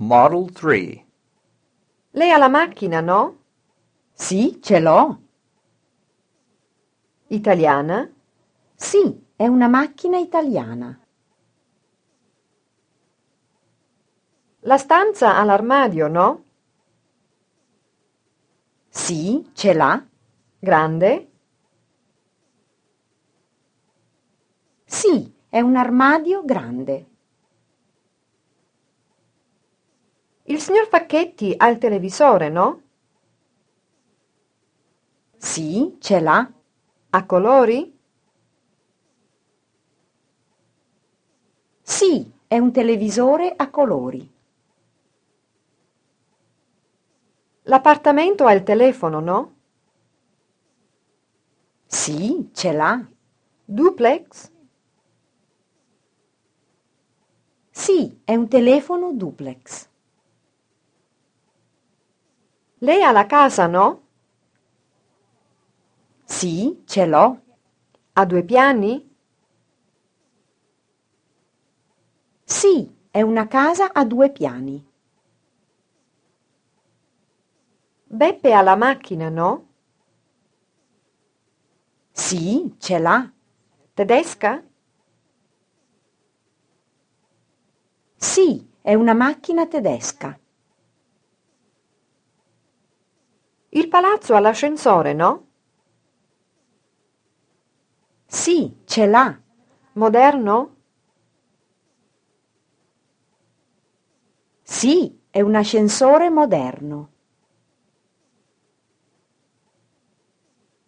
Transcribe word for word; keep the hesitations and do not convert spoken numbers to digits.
Model three. Lei ha la macchina, no? Sì, ce l'ho. Italiana? Sì, è una macchina italiana. La stanza ha l'armadio, no? Sì, ce l'ha. Grande? Sì, è un armadio grande. Il signor Facchetti ha il televisore, no? Sì, ce l'ha. A colori? Sì, è un televisore a colori. L'appartamento ha il telefono, no? Sì, ce l'ha. Duplex? Sì, è un telefono duplex. Lei ha la casa, no? Sì, ce l'ho. Ha due piani? Sì, è una casa a due piani. Beppe ha la macchina, no? Sì, ce l'ha. Tedesca? Sì, è una macchina tedesca. Il palazzo ha l'ascensore, no? Sì, ce l'ha. Moderno? Sì, è un ascensore moderno.